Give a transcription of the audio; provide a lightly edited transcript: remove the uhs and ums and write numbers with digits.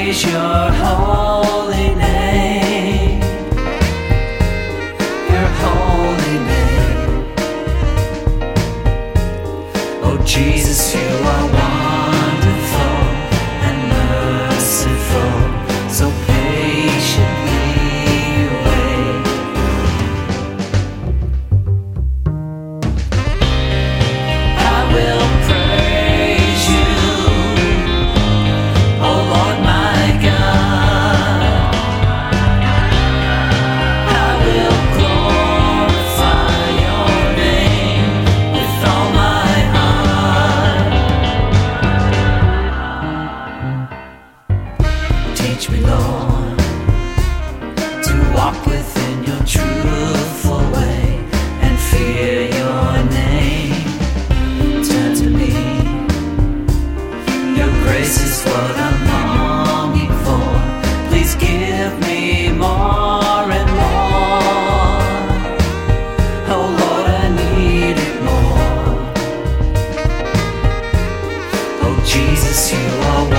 praise your holy name, your holy name. Oh Jesus, you are wonderful and merciful, so patiently you wait. I will praise you, oh Lord my God. I will glorify your name with all my heart. Teach me, Lord, to walk within your truthful way and fear your name. Turn to me, your grace is what I'm longing for. Please give me more and more. Oh Lord, I need it more. Oh Jesus, you are